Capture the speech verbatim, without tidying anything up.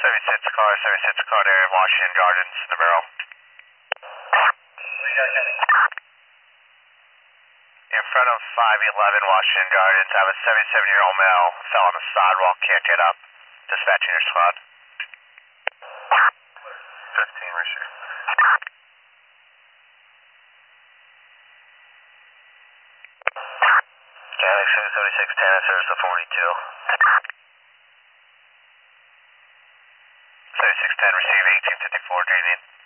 seventy-six car, seventy-six car there in Washington Gardens, Navarro. In front of five eleven Washington Gardens, I have a seventy-seven-year-old male, fell on the sidewalk, can't get up. Dispatching your squad. fifteen, receive. Galaxy seventy-six ten, service to forty-two. seventy-six ten, receive eighteen fifty-four, J D.